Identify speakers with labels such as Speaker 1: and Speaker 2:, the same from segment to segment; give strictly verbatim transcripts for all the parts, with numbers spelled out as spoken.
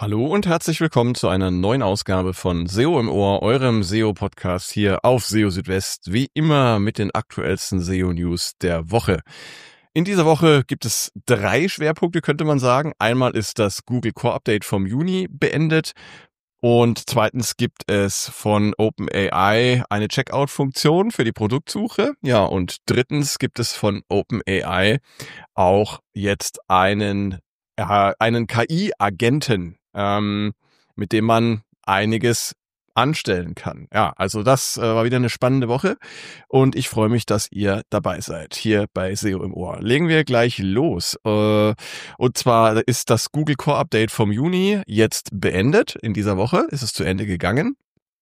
Speaker 1: Hallo und herzlich willkommen zu einer neuen Ausgabe von S E O im Ohr, eurem S E O-Podcast hier auf S E O Südwest, wie immer mit den aktuellsten S E O-News der Woche. In dieser Woche gibt es drei Schwerpunkte, könnte man sagen. Einmal ist das Google Core Update vom Juni beendet und zweitens gibt es von OpenAI eine Checkout-Funktion für die Produktsuche. Ja, und drittens gibt es von OpenAI auch jetzt einen, äh, einen K I-Agenten, ähm, mit dem man einiges anstellen kann. Ja, also das äh, war wieder eine spannende Woche und ich freue mich, dass ihr dabei seid hier bei S E O im Ohr. Legen wir gleich los. Äh, und zwar ist das Google Core Update vom Juni jetzt beendet. In dieser Woche ist es zu Ende gegangen.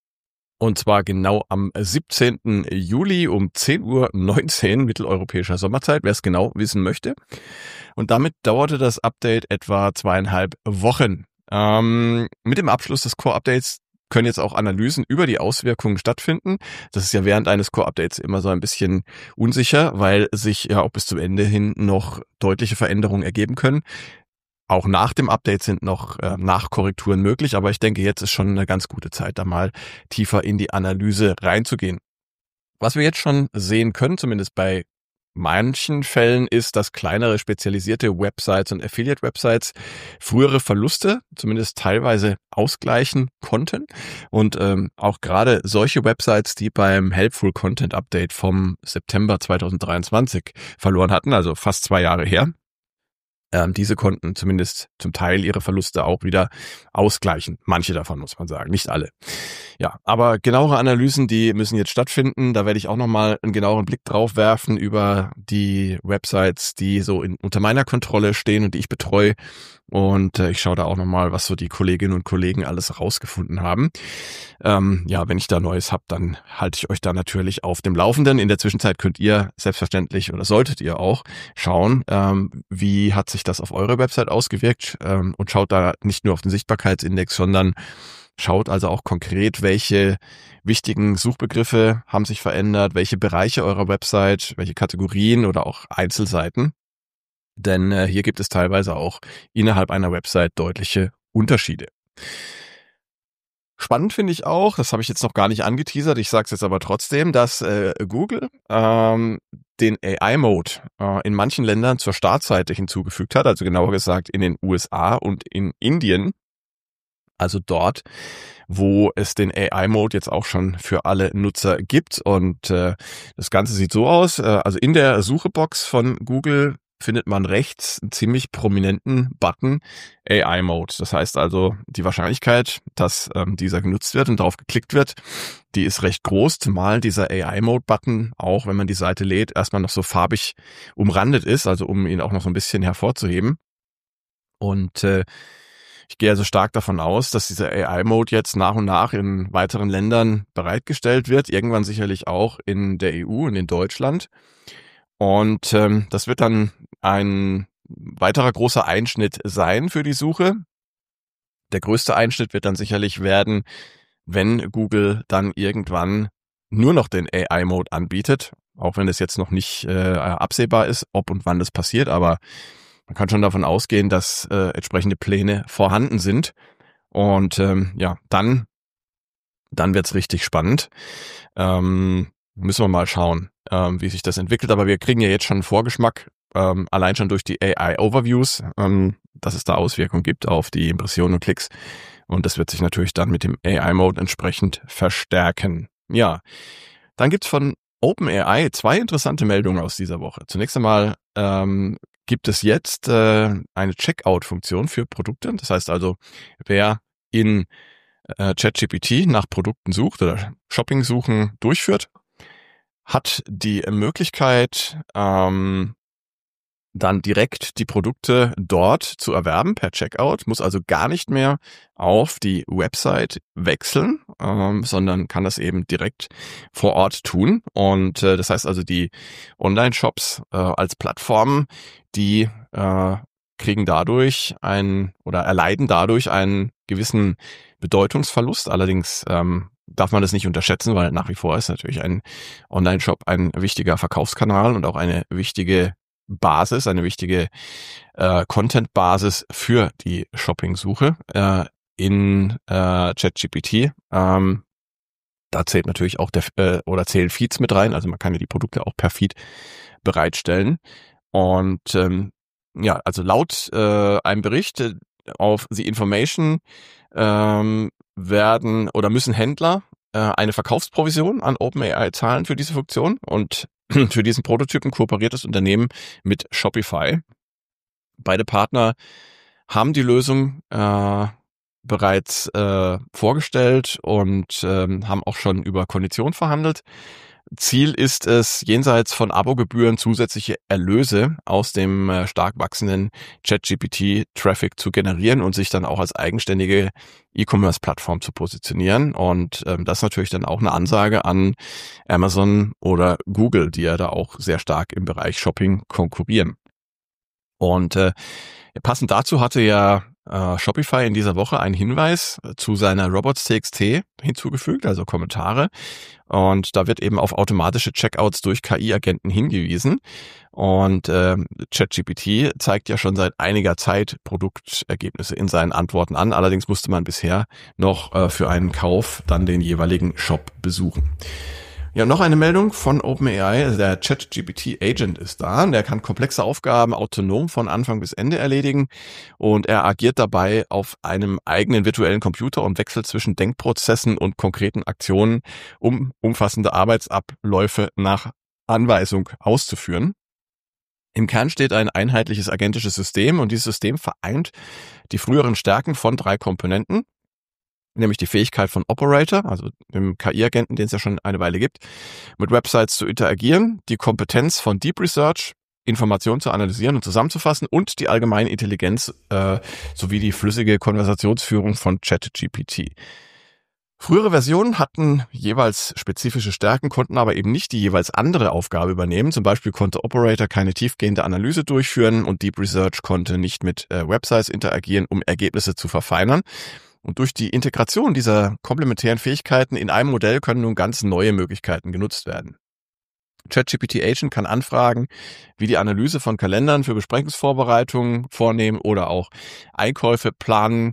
Speaker 1: Und zwar genau am siebzehnten Juli um zehn Uhr neunzehn mitteleuropäischer Sommerzeit, wer es genau wissen möchte. Und damit dauerte das Update etwa zweieinhalb Wochen. Ähm, mit dem Abschluss des Core-Updates können jetzt auch Analysen über die Auswirkungen stattfinden. Das ist ja während eines Core-Updates immer so ein bisschen unsicher, weil sich ja auch bis zum Ende hin noch deutliche Veränderungen ergeben können. Auch nach dem Update sind noch äh, Nachkorrekturen möglich, aber ich denke, jetzt ist schon eine ganz gute Zeit, da mal tiefer in die Analyse reinzugehen. Was wir jetzt schon sehen können, zumindest bei manchen Fällen, ist, dass kleinere spezialisierte Websites und Affiliate-Websites frühere Verluste zumindest teilweise ausgleichen konnten. Und ähm, auch gerade solche Websites, die beim Helpful Content Update vom September zweitausenddreiundzwanzig verloren hatten, also fast zwei Jahre her, Ähm, diese konnten zumindest zum Teil ihre Verluste auch wieder ausgleichen. Manche davon, muss man sagen, nicht alle. Ja, aber genauere Analysen, die müssen jetzt stattfinden. Da werde ich auch nochmal einen genaueren Blick drauf werfen über die Websites, die so in, unter meiner Kontrolle stehen und die ich betreue. Und äh, ich schaue da auch nochmal, was so die Kolleginnen und Kollegen alles rausgefunden haben. Ähm, ja, wenn ich da Neues habe, dann halte ich euch da natürlich auf dem Laufenden. In der Zwischenzeit könnt ihr selbstverständlich oder solltet ihr auch schauen, ähm, wie hat sich das auf eure Website ausgewirkt, ähm, und schaut da nicht nur auf den Sichtbarkeitsindex, sondern schaut also auch konkret, welche wichtigen Suchbegriffe haben sich verändert, welche Bereiche eurer Website, welche Kategorien oder auch Einzelseiten. Denn äh, hier gibt es teilweise auch innerhalb einer Website deutliche Unterschiede. Spannend finde ich auch, das habe ich jetzt noch gar nicht angeteasert, ich sage es jetzt aber trotzdem, dass äh, Google ähm, den A I-Mode äh, in manchen Ländern zur Startseite hinzugefügt hat, also genauer gesagt in den U S A und in Indien. Also dort, wo es den A I-Mode jetzt auch schon für alle Nutzer gibt. Und äh, das Ganze sieht so aus, äh, also in der Suchebox von Google findet man rechts einen ziemlich prominenten Button A I-Mode. Das heißt also, die Wahrscheinlichkeit, dass ähm, dieser genutzt wird und darauf geklickt wird, die ist recht groß, zumal dieser A I-Mode-Button auch, wenn man die Seite lädt, erstmal noch so farbig umrandet ist, also um ihn auch noch so ein bisschen hervorzuheben. Und äh, ich gehe also stark davon aus, dass dieser A I-Mode jetzt nach und nach in weiteren Ländern bereitgestellt wird, irgendwann sicherlich auch in der E U und in Deutschland. Und ähm, das wird dann ein weiterer großer Einschnitt sein für die Suche. Der größte Einschnitt wird dann sicherlich werden, wenn Google dann irgendwann nur noch den A I-Mode anbietet, auch wenn es jetzt noch nicht äh, absehbar ist, ob und wann das passiert, aber man kann schon davon ausgehen, dass äh, entsprechende Pläne vorhanden sind. Und ähm, ja, dann, dann wird's richtig spannend. Ähm, müssen wir mal schauen, ähm, wie sich das entwickelt. Aber wir kriegen ja jetzt schon einen Vorgeschmack, ähm, allein schon durch die A I-Overviews, ähm, dass es da Auswirkungen gibt auf die Impressionen und Klicks. Und das wird sich natürlich dann mit dem A I-Mode entsprechend verstärken. Ja, dann gibt's von OpenAI zwei interessante Meldungen aus dieser Woche. Zunächst einmal ähm, gibt es jetzt äh, eine Checkout-Funktion für Produkte. Das heißt also, wer in äh, ChatGPT nach Produkten sucht oder Shopping-Suchen durchführt, hat die Möglichkeit, ähm, dann direkt die Produkte dort zu erwerben per Checkout, muss also gar nicht mehr auf die Website wechseln, ähm, sondern kann das eben direkt vor Ort tun. Und äh, das heißt also, die Online-Shops äh, als Plattformen, die äh, kriegen dadurch ein oder erleiden dadurch einen gewissen Bedeutungsverlust. Allerdings ähm, darf man das nicht unterschätzen, weil nach wie vor ist natürlich ein Online-Shop ein wichtiger Verkaufskanal und auch eine wichtige Basis, eine wichtige äh, Content-Basis für die Shopping-Suche äh, in äh, ChatGPT. Ähm, da zählt natürlich auch der äh, oder zählen Feeds mit rein, also man kann ja die Produkte auch per Feed bereitstellen. Und ähm, ja, also laut äh, einem Bericht äh, auf The Information ähm, werden oder müssen Händler äh, eine Verkaufsprovision an OpenAI zahlen für diese Funktion, und für diesen Prototypen kooperiert das Unternehmen mit Shopify. Beide Partner haben die Lösung äh, bereits äh, vorgestellt und ähm, haben auch schon über Konditionen verhandelt. Ziel ist es, jenseits von Abogebühren zusätzliche Erlöse aus dem äh, stark wachsenden ChatGPT-Traffic zu generieren und sich dann auch als eigenständige E-Commerce-Plattform zu positionieren. Und ähm, das ist natürlich dann auch eine Ansage an Amazon oder Google, die ja da auch sehr stark im Bereich Shopping konkurrieren. Und äh, passend dazu hatte ja äh, Shopify in dieser Woche einen Hinweis zu seiner Robots.txt hinzugefügt, also Kommentare. Und da wird eben auf automatische Checkouts durch K I-Agenten hingewiesen. Und äh, ChatGPT zeigt ja schon seit einiger Zeit Produktergebnisse in seinen Antworten an. Allerdings musste man bisher noch äh, für einen Kauf dann den jeweiligen Shop besuchen. Ja, noch eine Meldung von OpenAI. Der ChatGPT Agent ist da. Der kann komplexe Aufgaben autonom von Anfang bis Ende erledigen, und er agiert dabei auf einem eigenen virtuellen Computer und wechselt zwischen Denkprozessen und konkreten Aktionen, um umfassende Arbeitsabläufe nach Anweisung auszuführen. Im Kern steht ein einheitliches agentisches System, und dieses System vereint die früheren Stärken von drei Komponenten, nämlich die Fähigkeit von Operator, also dem K I-Agenten, den es ja schon eine Weile gibt, mit Websites zu interagieren, die Kompetenz von Deep Research, Informationen zu analysieren und zusammenzufassen, und die allgemeine Intelligenz äh, sowie die flüssige Konversationsführung von ChatGPT. Frühere Versionen hatten jeweils spezifische Stärken, konnten aber eben nicht die jeweils andere Aufgabe übernehmen. Zum Beispiel konnte Operator keine tiefgehende Analyse durchführen und Deep Research konnte nicht mit äh, Websites interagieren, um Ergebnisse zu verfeinern. Und durch die Integration dieser komplementären Fähigkeiten in einem Modell können nun ganz neue Möglichkeiten genutzt werden. ChatGPT Agent kann Anfragen wie die Analyse von Kalendern für Besprechungsvorbereitungen vornehmen oder auch Einkäufe planen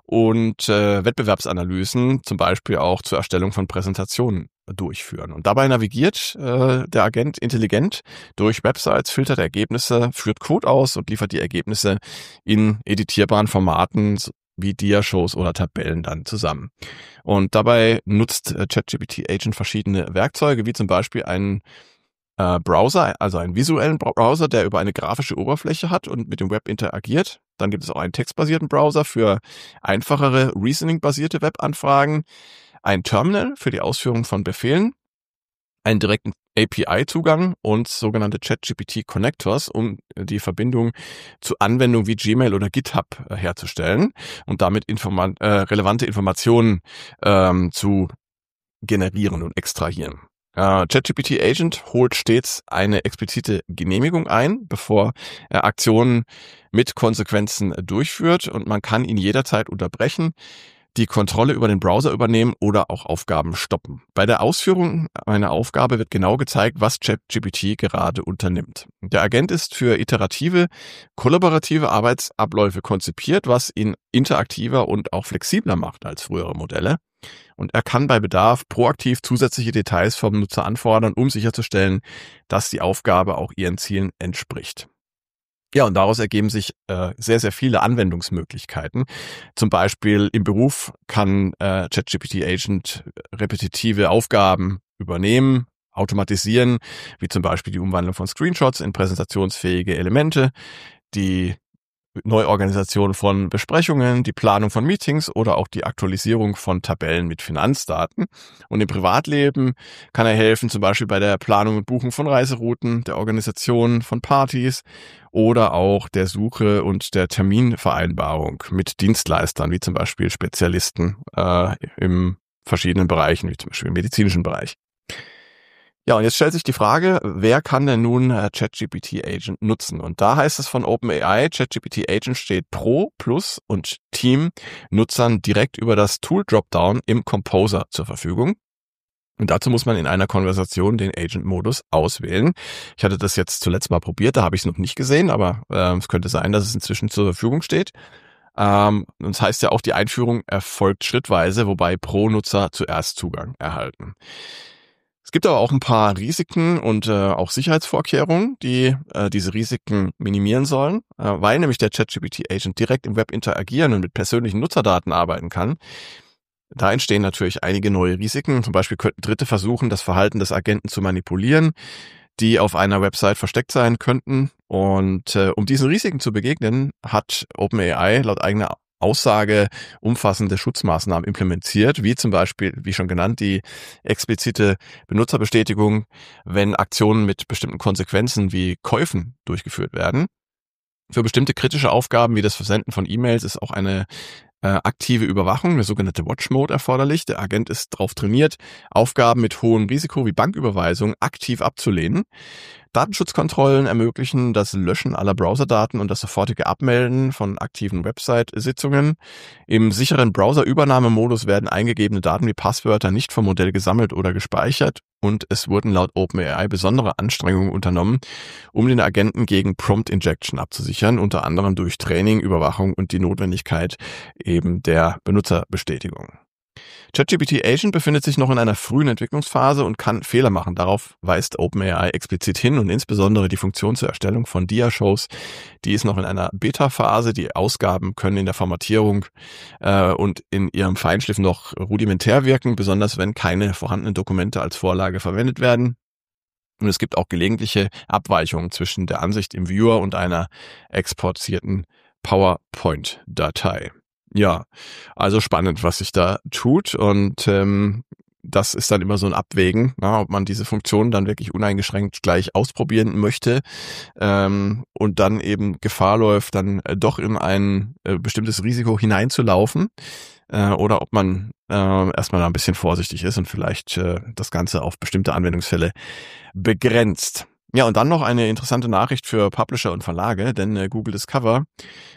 Speaker 1: und äh, Wettbewerbsanalysen, zum Beispiel auch zur Erstellung von Präsentationen, durchführen. Und dabei navigiert äh, der Agent intelligent durch Websites, filtert Ergebnisse, führt Code aus und liefert die Ergebnisse in editierbaren Formaten wie Diashows oder Tabellen dann zusammen. Und dabei nutzt äh, ChatGPT Agent verschiedene Werkzeuge, wie zum Beispiel einen äh, Browser, also einen visuellen Browser, der über eine grafische Oberfläche hat und mit dem Web interagiert. Dann gibt es auch einen textbasierten Browser für einfachere Reasoning-basierte Webanfragen, ein Terminal für die Ausführung von Befehlen, einen direkten A P I-Zugang und sogenannte ChatGPT-Connectors, um die Verbindung zu Anwendungen wie Gmail oder GitHub äh, herzustellen und damit informa- äh, relevante Informationen ähm, zu generieren und extrahieren. Äh, ChatGPT Agent holt stets eine explizite Genehmigung ein, bevor er Aktionen mit Konsequenzen durchführt, und man kann ihn jederzeit unterbrechen, die Kontrolle über den Browser übernehmen oder auch Aufgaben stoppen. Bei der Ausführung einer Aufgabe wird genau gezeigt, was ChatGPT gerade unternimmt. Der Agent ist für iterative, kollaborative Arbeitsabläufe konzipiert, was ihn interaktiver und auch flexibler macht als frühere Modelle. Und er kann bei Bedarf proaktiv zusätzliche Details vom Nutzer anfordern, um sicherzustellen, dass die Aufgabe auch ihren Zielen entspricht. Ja, und daraus ergeben sich äh, sehr, sehr viele Anwendungsmöglichkeiten. Zum Beispiel im Beruf kann äh, ChatGPT Agent repetitive Aufgaben übernehmen, automatisieren, wie zum Beispiel die Umwandlung von Screenshots in präsentationsfähige Elemente, die Neuorganisation von Besprechungen, die Planung von Meetings oder auch die Aktualisierung von Tabellen mit Finanzdaten. Und im Privatleben kann er helfen, zum Beispiel bei der Planung und Buchung von Reiserouten, der Organisation von Partys oder auch der Suche und der Terminvereinbarung mit Dienstleistern, wie zum Beispiel Spezialisten äh, im verschiedenen Bereichen, wie zum Beispiel im medizinischen Bereich. Ja, und jetzt stellt sich die Frage, wer kann denn nun äh, ChatGPT Agent nutzen? Und da heißt es von OpenAI, ChatGPT Agent steht Pro, Plus und Team Nutzern direkt über das Tool Dropdown im Composer zur Verfügung. Und dazu muss man in einer Konversation den Agent-Modus auswählen. Ich hatte das jetzt zuletzt mal probiert, da habe ich es noch nicht gesehen, aber äh, es könnte sein, dass es inzwischen zur Verfügung steht. Ähm, und das heißt ja auch, die Einführung erfolgt schrittweise, wobei Pro-Nutzer zuerst Zugang erhalten. Es gibt aber auch ein paar Risiken und äh, auch Sicherheitsvorkehrungen, die äh, diese Risiken minimieren sollen, äh, weil nämlich der ChatGPT-Agent direkt im Web interagieren und mit persönlichen Nutzerdaten arbeiten kann. Da entstehen natürlich einige neue Risiken. Zum Beispiel könnten Dritte versuchen, das Verhalten des Agenten zu manipulieren, die auf einer Website versteckt sein könnten. Und äh, um diesen Risiken zu begegnen, hat OpenAI laut eigener Aussage umfassende Schutzmaßnahmen implementiert, wie zum Beispiel, wie schon genannt, die explizite Benutzerbestätigung, wenn Aktionen mit bestimmten Konsequenzen wie Käufen durchgeführt werden. Für bestimmte kritische Aufgaben wie das Versenden von E-Mails ist auch eine äh, aktive Überwachung, eine sogenannte Watch Mode erforderlich. Der Agent ist darauf trainiert, Aufgaben mit hohem Risiko wie Banküberweisungen aktiv abzulehnen. Datenschutzkontrollen ermöglichen das Löschen aller Browserdaten und das sofortige Abmelden von aktiven Website-Sitzungen. Im sicheren Browser-Übernahmemodus werden eingegebene Daten wie Passwörter nicht vom Modell gesammelt oder gespeichert und es wurden laut OpenAI besondere Anstrengungen unternommen, um den Agenten gegen Prompt Injection abzusichern, unter anderem durch Training, Überwachung und die Notwendigkeit eben der Benutzerbestätigung. ChatGPT Agent befindet sich noch in einer frühen Entwicklungsphase und kann Fehler machen. Darauf weist OpenAI explizit hin und insbesondere die Funktion zur Erstellung von Dia-Shows, die ist noch in einer Beta-Phase. Die Ausgaben können in der Formatierung äh, und in ihrem Feinschliff noch rudimentär wirken, besonders wenn keine vorhandenen Dokumente als Vorlage verwendet werden. Und es gibt auch gelegentliche Abweichungen zwischen der Ansicht im Viewer und einer exportierten PowerPoint-Datei. Ja, also spannend, was sich da tut und ähm, das ist dann immer so ein Abwägen, na, ob man diese Funktion dann wirklich uneingeschränkt gleich ausprobieren möchte ähm, und dann eben Gefahr läuft, dann äh, doch in ein äh, bestimmtes Risiko hineinzulaufen äh, oder ob man äh, erstmal ein bisschen vorsichtig ist und vielleicht äh, das Ganze auf bestimmte Anwendungsfälle begrenzt. Ja, und dann noch eine interessante Nachricht für Publisher und Verlage, denn äh, Google Discover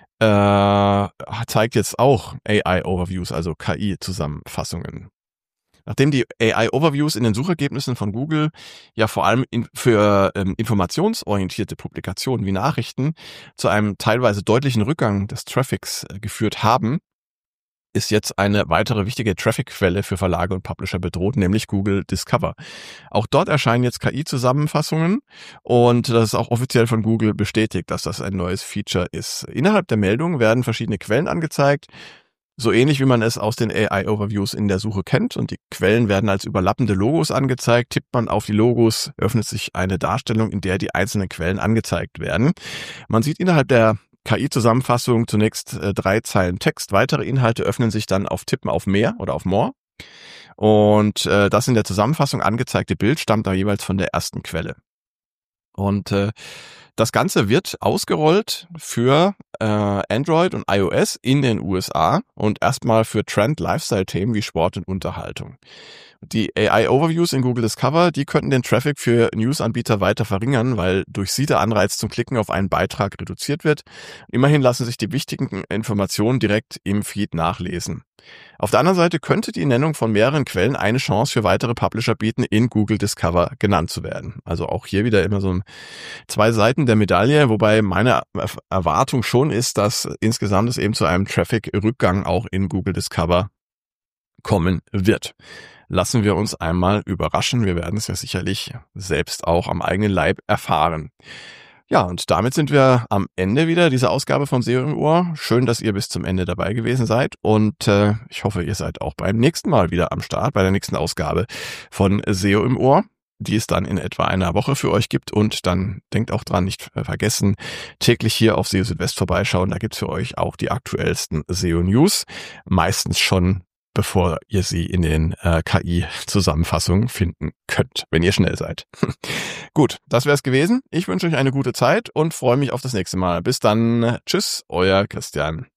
Speaker 1: Äh, zeigt jetzt auch A I-Overviews, also K I-Zusammenfassungen. Nachdem die A I-Overviews in den Suchergebnissen von Google ja vor allem in, für ähm, informationsorientierte Publikationen wie Nachrichten zu einem teilweise deutlichen Rückgang des Traffics äh, geführt haben, ist jetzt eine weitere wichtige Traffic-Quelle für Verlage und Publisher bedroht, nämlich Google Discover. Auch dort erscheinen jetzt K I-Zusammenfassungen und das ist auch offiziell von Google bestätigt, dass das ein neues Feature ist. Innerhalb der Meldung werden verschiedene Quellen angezeigt, so ähnlich wie man es aus den A I-Overviews in der Suche kennt, und die Quellen werden als überlappende Logos angezeigt. Tippt man auf die Logos, öffnet sich eine Darstellung, in der die einzelnen Quellen angezeigt werden. Man sieht innerhalb der K I-Zusammenfassung zunächst äh, drei Zeilen Text. Weitere Inhalte öffnen sich dann auf Tippen auf mehr oder auf more. Und äh, das in der Zusammenfassung angezeigte Bild stammt da jeweils von der ersten Quelle. Und äh, das Ganze wird ausgerollt für äh, Android und iOS in den U S A und erstmal für Trend-Lifestyle-Themen wie Sport und Unterhaltung. Die A I-Overviews in Google Discover, die könnten den Traffic für News-Anbieter weiter verringern, weil durch sie der Anreiz zum Klicken auf einen Beitrag reduziert wird. Immerhin lassen sich die wichtigen Informationen direkt im Feed nachlesen. Auf der anderen Seite könnte die Nennung von mehreren Quellen eine Chance für weitere Publisher bieten, in Google Discover genannt zu werden. Also auch hier wieder immer so zwei Seiten der Medaille, wobei meine Erwartung schon ist, dass insgesamt es eben zu einem Traffic-Rückgang auch in Google Discover kommen wird. Lassen wir uns einmal überraschen. Wir werden es ja sicherlich selbst auch am eigenen Leib erfahren. Ja, und damit sind wir am Ende wieder dieser Ausgabe von S E O im Ohr. Schön, dass ihr bis zum Ende dabei gewesen seid und äh, ich hoffe, ihr seid auch beim nächsten Mal wieder am Start, bei der nächsten Ausgabe von S E O im Ohr, die es dann in etwa einer Woche für euch gibt. Und dann denkt auch dran, nicht vergessen, täglich hier auf S E O Südwest vorbeischauen. Da gibt's für euch auch die aktuellsten S E O-News, meistens schon bevor ihr sie in den äh, K I-Zusammenfassungen finden könnt, wenn ihr schnell seid. Gut, das wäre es gewesen. Ich wünsche euch eine gute Zeit und freue mich auf das nächste Mal. Bis dann. Tschüss, euer Christian.